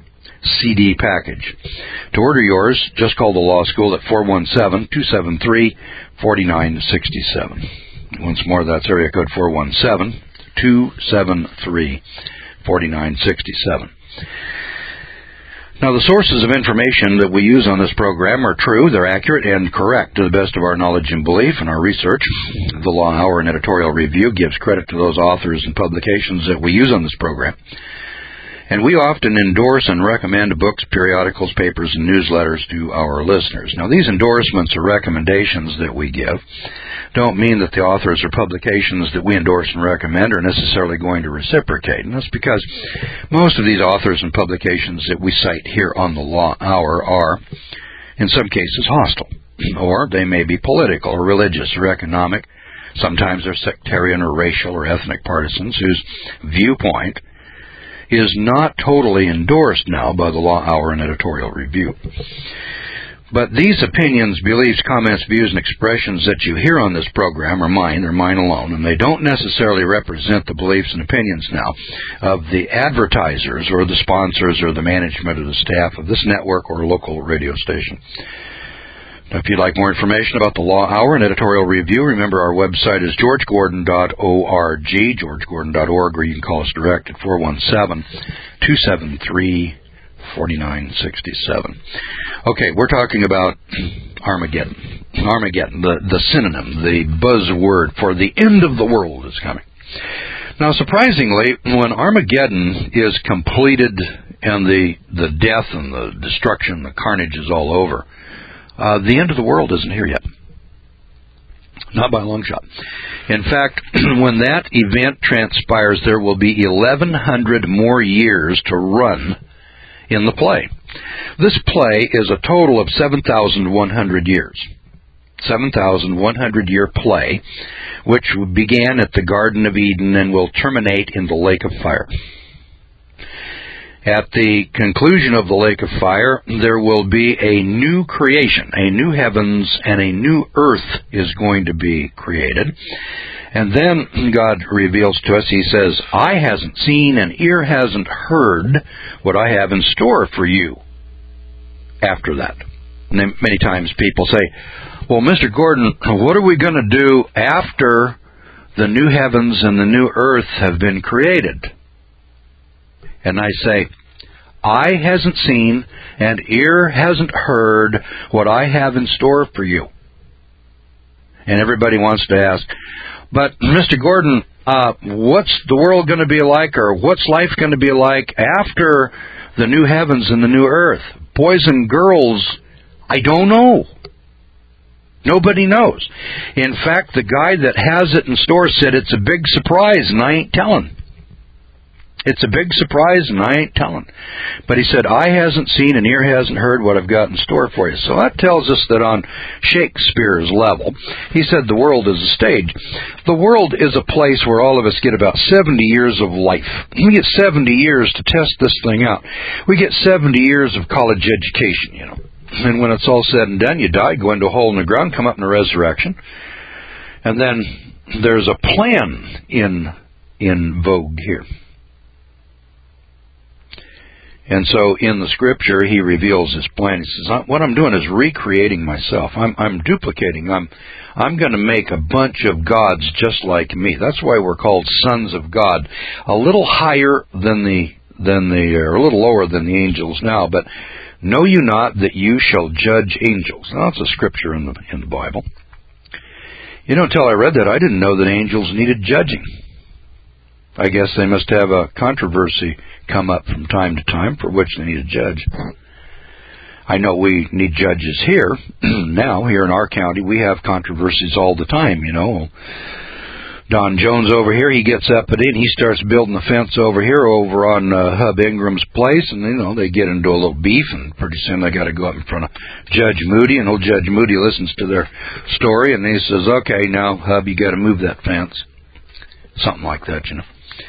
C D package. To order yours, just call the law school at four one seven, two seven three, four nine six seven. Once more, that's area code four one seven, two seven three, four nine six seven. Now, the sources of information that we use on this program are true, they're accurate, and correct to the best of our knowledge and belief and our research. The Law Hour and editorial review gives credit to those authors and publications that we use on this program. And we often endorse and recommend books, periodicals, papers, and newsletters to our listeners. Now, these endorsements or recommendations that we give don't mean that the authors or publications that we endorse and recommend are necessarily going to reciprocate. And that's because most of these authors and publications that we cite here on the Law Hour are, in some cases, hostile. Or they may be political or religious or economic. Sometimes they're sectarian or racial or ethnic partisans whose viewpoint is not totally endorsed now by the Law Hour and editorial review. But these opinions, beliefs, comments, views, and expressions that you hear on this program are mine, they're mine alone, and they don't necessarily represent the beliefs and opinions now of the advertisers or the sponsors or the management or the staff of this network or local radio station. Now, if you'd like more information about the Law Hour and editorial review, remember our website is george gordon dot org, george gordon dot org, or you can call us direct at four one seven, two seven three, four nine six seven. Okay, we're talking about Armageddon. Armageddon, the, the synonym, the buzzword for the end of the world is coming. Now, surprisingly, when Armageddon is completed and the, the death and the destruction, the carnage is all over, Uh, the end of the world isn't here yet. Not by a long shot. In fact, when that event transpires, there will be eleven hundred more years to run in the play. This play is a total of seven thousand one hundred years. seven thousand one hundred year play, which began at the Garden of Eden and will terminate in the lake of fire. At the conclusion of the lake of fire, there will be a new creation, a new heavens and a new earth is going to be created. And then God reveals to us, He says, eye hasn't seen and ear hasn't heard what I have in store for you after that. And then many times people say, well, Mister Gordon, what are we going to do after the new heavens and the new earth have been created? And I say, eye hasn't seen and ear hasn't heard what I have in store for you. And everybody wants to ask, but Mister Gordon, uh, what's the world going to be like, or what's life going to be like after the new heavens and the new earth? Boys and girls, I don't know. Nobody knows. In fact, the guy that has it in store said it's a big surprise and I ain't telling. It's a big surprise and I ain't telling. But he said, eye hasn't seen and ear hasn't heard what I've got in store for you. So that tells us that on Shakespeare's level, he said the world is a stage. The world is a place where all of us get about seventy years of life. We get seventy years to test this thing out. We get seventy years of college education, you know. And when it's all said and done, you die, go into a hole in the ground, come up in a resurrection. And then there's a plan in in vogue here. And so in the Scripture, he reveals his plan. He says, what I'm doing is recreating myself. I'm, I'm duplicating. I'm, I'm going to make a bunch of gods just like me. That's why we're called sons of God. A little higher than the, than the, or a little lower than the angels now, but know you not that you shall judge angels. Now, that's a Scripture in the, in the Bible. You know, until I read that, I didn't know that angels needed judging. I guess they must have a controversy come up from time to time for which they need a judge. I know we need judges here. Now, here in our county, we have controversies all the time, you know. Don Jones over here, he gets up and in, he starts building the fence over here over on uh, Hub Ingram's place, and, you know, they get into a little beef, and pretty soon they got to go up in front of Judge Moody, and old Judge Moody listens to their story, and he says, okay, now, Hub, you got to move that fence. Something like that, you know.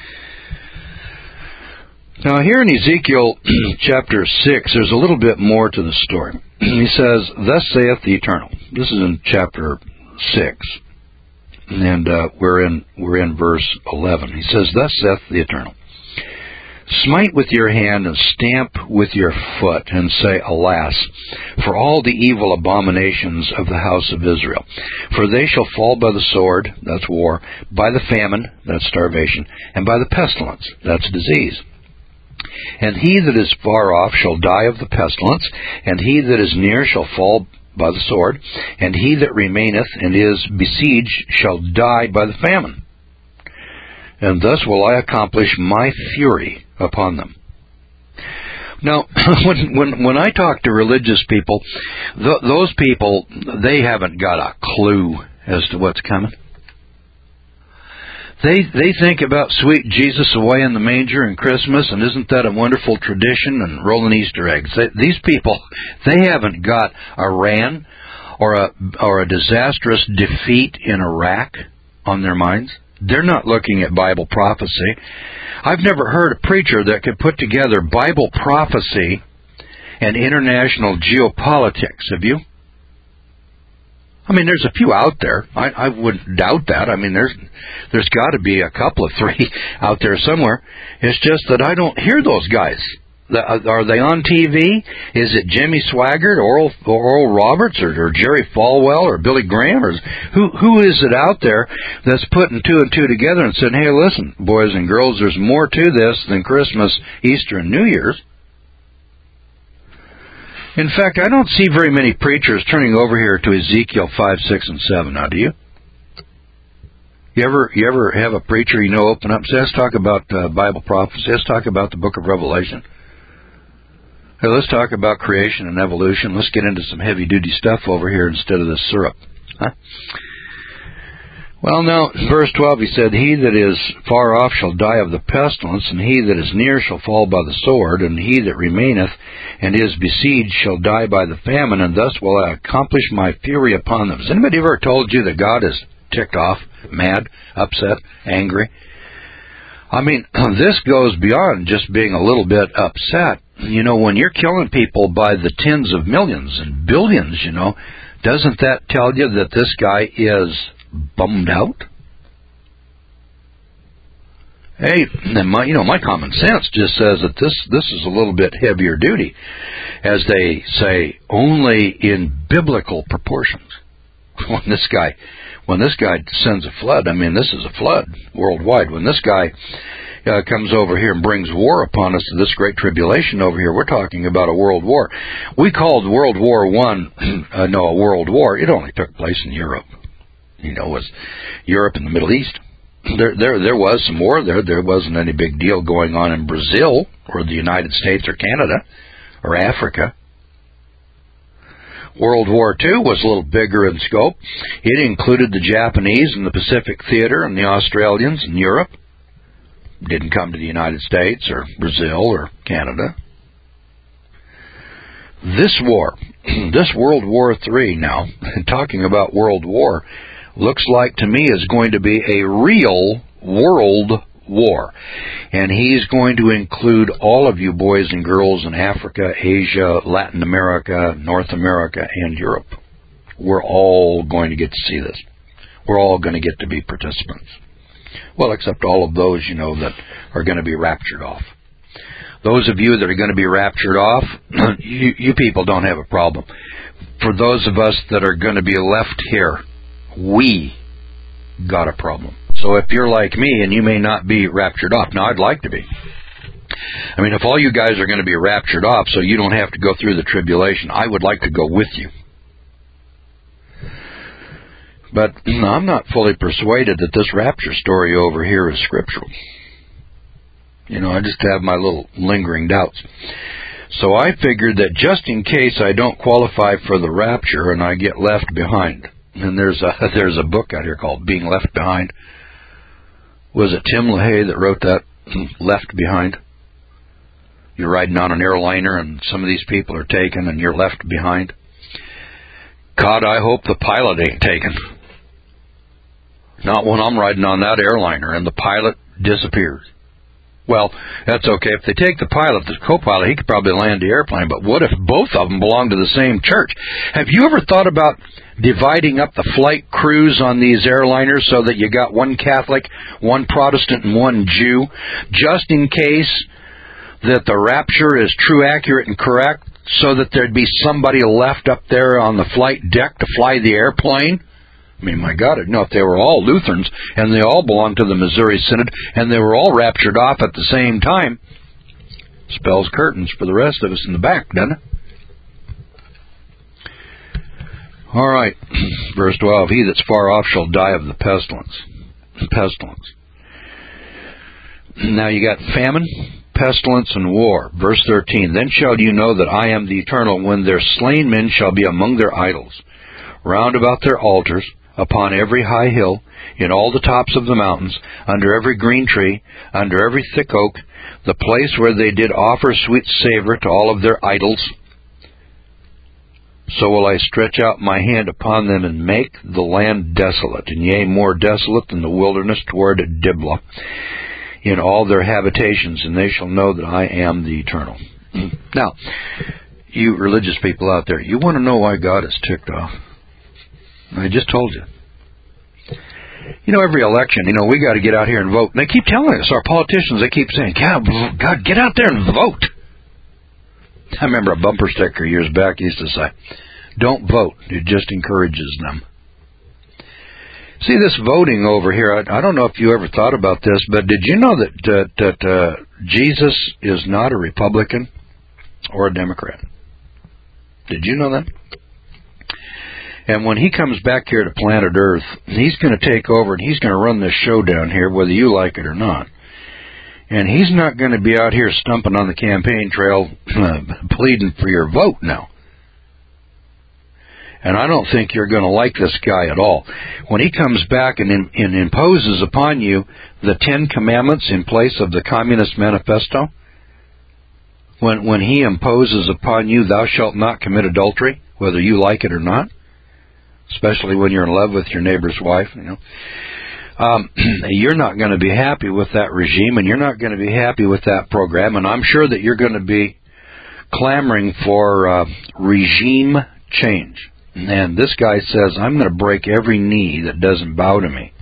Now, here in Ezekiel chapter six, there's a little bit more to the story. He says, thus saith the Eternal. This is in chapter six, and uh, we're in we're in verse eleven. He says, thus saith the Eternal, smite with your hand and stamp with your foot, and say, alas, for all the evil abominations of the house of Israel. For they shall fall by the sword, that's war, by the famine, that's starvation, and by the pestilence, that's disease. And he that is far off shall die of the pestilence, and he that is near shall fall by the sword, and he that remaineth and is besieged shall die by the famine. And thus will I accomplish my fury upon them. Now, when when, when I talk to religious people, th- those people, they haven't got a clue as to what's coming. They they think about sweet Jesus away in the manger and Christmas, and isn't that a wonderful tradition, and rolling Easter eggs. They, these people, they haven't got Iran or a or a disastrous defeat in Iraq on their minds. They're not looking at Bible prophecy. I've never heard a preacher that could put together Bible prophecy and international geopolitics. Have you? I mean, there's a few out there. I, I wouldn't doubt that. I mean, there's there's got to be a couple of three out there somewhere. It's just that I don't hear those guys. The, are they on T V? Is it Jimmy Swaggart, Oral, Oral Roberts, or, or Jerry Falwell, or Billy Graham? Or who who is it out there that's putting two and two together and saying, hey, listen, boys and girls, there's more to this than Christmas, Easter, and New Year's? In fact, I don't see very many preachers turning over here to Ezekiel five, six, and seven. Now, do you? You ever you ever have a preacher you know open up and say, let's talk about uh, Bible prophecy, let's talk about the book of Revelation? Hey, let's talk about creation and evolution. Let's get into some heavy-duty stuff over here instead of this syrup. Huh? Well, now, in verse twelve, he said, He that is far off shall die of the pestilence, and he that is near shall fall by the sword, and he that remaineth and is besieged shall die by the famine, and thus will I accomplish my fury upon them. Has anybody ever told you that God is ticked off, mad, upset, angry? I mean, this goes beyond just being a little bit upset. You know, when you're killing people by the tens of millions and billions, you know, doesn't that tell you that this guy is bummed out? Hey, my, you know, my common sense just says that this this is a little bit heavier duty, as they say, only in biblical proportions. When this guy, when this guy sends a flood, I mean, this is a flood worldwide. When this guy uh, comes over here and brings war upon us, this great tribulation over here, we're talking about a world war. We called World War One, uh, no, a world war. It only took place in Europe. You know, it was Europe and the Middle East. There, there, there was some war there. There wasn't any big deal going on in Brazil or the United States or Canada or Africa. World War Two was a little bigger in scope. It included the Japanese and the Pacific Theater and the Australians in Europe. Didn't come to the United States or Brazil or Canada. This war, this World War Three now, talking about World War, looks like to me is going to be a real world war. And he's going to include all of you boys and girls in Africa, Asia, Latin America, North America, and Europe. We're all going to get to see this. We're all going to get to be participants. Well, except all of those, you know, that are going to be raptured off. Those of you that are going to be raptured off, you, you people don't have a problem. For those of us that are going to be left here, we got a problem. So if you're like me and you may not be raptured off, now I'd like to be. I mean, if all you guys are going to be raptured off so you don't have to go through the tribulation, I would like to go with you. But I'm not fully persuaded that this rapture story over here is scriptural. You know, I just have my little lingering doubts. So I figured that just in case I don't qualify for the rapture and I get left behind, and there's a there's a book out here called Being Left Behind. Was it Tim LaHaye that wrote that, Left Behind? You're riding on an airliner and some of these people are taken and you're left behind. God, I hope the pilot ain't taken. Not when I'm riding on that airliner and the pilot disappears. Well, that's okay. If they take the pilot, the co-pilot, he could probably land the airplane. But what if both of them belong to the same church? Have you ever thought about dividing up the flight crews on these airliners so that you got one Catholic, one Protestant, and one Jew, just in case that the rapture is true, accurate, and correct, so that there'd be somebody left up there on the flight deck to fly the airplane? I mean, my God, you know, if they were all Lutherans and they all belonged to the Missouri Synod and they were all raptured off at the same time, spells curtains for the rest of us in the back, doesn't it? All right, verse twelve, he that's far off shall die of the pestilence. Pestilence. Now you got famine, pestilence, and war. Verse thirteen, then shall you know that I am the Eternal, when their slain men shall be among their idols, round about their altars, upon every high hill, in all the tops of the mountains, under every green tree, under every thick oak, the place where they did offer sweet savour to all of their idols. So will I stretch out my hand upon them, and make the land desolate, and yea, more desolate than the wilderness toward Diblah, in all their habitations, and they shall know that I am the Eternal. Now, you religious people out there, you want to know why God is ticked off? I just told you. You know, every election, you know, we got to get out here and vote. And they keep telling us, our politicians, they keep saying, God, God, get out there and vote. I remember a bumper sticker years back used to say, don't vote. It just encourages them. See, this voting over here, I, I don't know if you ever thought about this, but did you know that, uh, that uh, Jesus is not a Republican or a Democrat? Did you know that? And when he comes back here to planet Earth, he's going to take over and he's going to run this show down here, whether you like it or not. And he's not going to be out here stumping on the campaign trail uh, pleading for your vote now. And I don't think you're going to like this guy at all. When he comes back and, in, and imposes upon you the Ten Commandments in place of the Communist Manifesto, when when he imposes upon you, thou shalt not commit adultery, whether you like it or not, especially when you're in love with your neighbor's wife, you know, um, you're not going to be happy with that regime, and you're not going to be happy with that program, and I'm sure that you're going to be clamoring for uh, regime change. And this guy says, I'm going to break every knee that doesn't bow to me.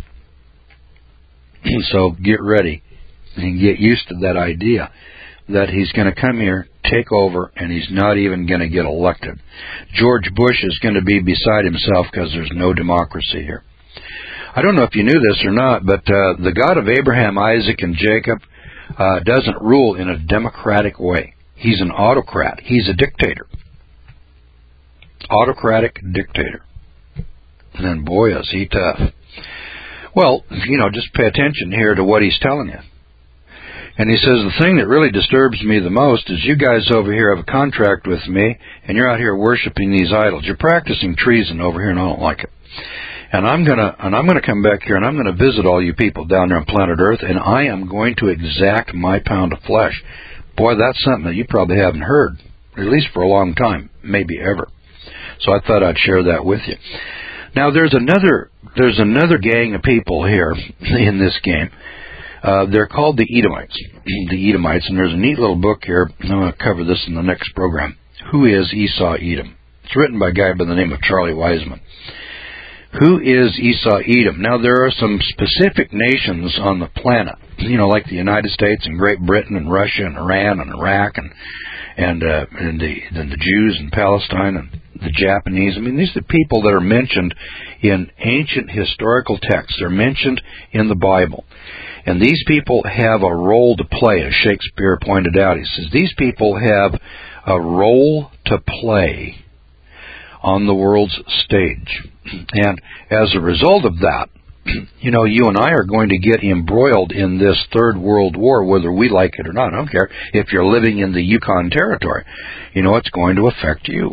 So get ready and get used to that idea that he's going to come here, take over, and he's not even going to get elected. George Bush is going to be beside himself because there's no democracy here. I don't know if you knew this or not, but uh, the God of Abraham, Isaac, and Jacob uh, doesn't rule in a democratic way. He's an autocrat. He's a dictator. Autocratic dictator. And boy, is he tough. Well, you know, just pay attention here to what he's telling you. And he says, the thing that really disturbs me the most is you guys over here have a contract with me, and you're out here worshiping these idols. You're practicing treason over here, and I don't like it. And I'm gonna, and I'm gonna come back here, and I'm gonna visit all you people down there on planet Earth, and I am going to exact my pound of flesh. Boy, that's something that you probably haven't heard, at least for a long time, maybe ever. So I thought I'd share that with you. Now, there's another there's another gang of people here in this game. Uh, they're called the Edomites. The Edomites, and there's a neat little book here. I'm going to cover this in the next program. Who is Esau Edom? It's written by a guy by the name of Charlie Wiseman. Who is Esau Edom? Now, there are some specific nations on the planet, you know, like the United States and Great Britain and Russia and Iran and Iraq and and uh, and the and the Jews in Palestine and the Japanese. I mean, these are the people that are mentioned in ancient historical texts. They're mentioned in the Bible. And these people have a role to play, as Shakespeare pointed out. He says, these people have a role to play on the world's stage. And as a result of that, you know, you and I are going to get embroiled in this third world war, whether we like it or not. I don't care if you're living in the Yukon Territory. You know, it's going to affect you.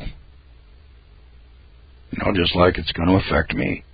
You know, just like it's going to affect me.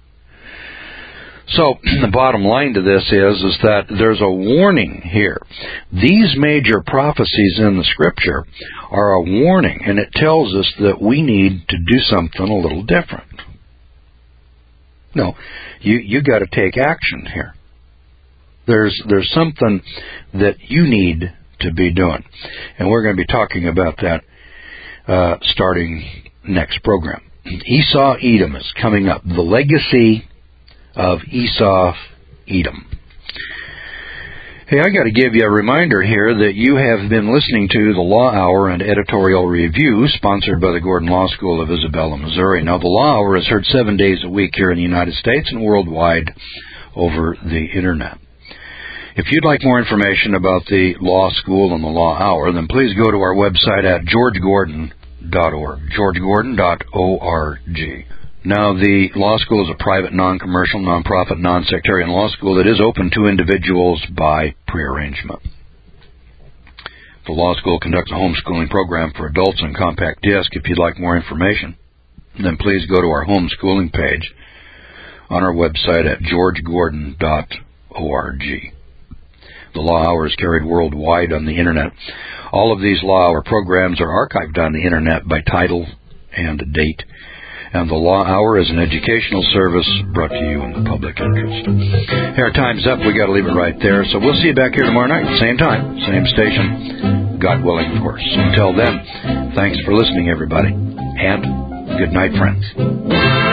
So the bottom line to this is, is that there's a warning here. These major prophecies in the Scripture are a warning, and it tells us that we need to do something a little different. No, you you got to take action here. There's there's something that you need to be doing, and we're going to be talking about that uh, starting next program. Esau Edom is coming up. The legacy of Esau Edom. Hey, I got to give you a reminder here that you have been listening to the Law Hour and Editorial Review, sponsored by the Gordon Law School of Isabella, Missouri. Now, the Law Hour is heard seven days a week here in the United States and worldwide over the Internet. If you'd like more information about the Law School and the Law Hour, then please go to our website at george gordon dot org, george gordon dot org. Now, the law school is a private, non-commercial, non-profit, non-sectarian law school that is open to individuals by prearrangement. The law school conducts a homeschooling program for adults on compact disc. If you'd like more information, then please go to our homeschooling page on our website at george gordon dot org. The Law Hour is carried worldwide on the Internet. All of these Law Hour programs are archived on the Internet by title and date. And the Law Hour is an educational service brought to you in the public interest. Hey, our time's up. We got to leave it right there. So we'll see you back here tomorrow night, same time, same station, God willing, of course. Until then, thanks for listening, everybody, and good night, friends.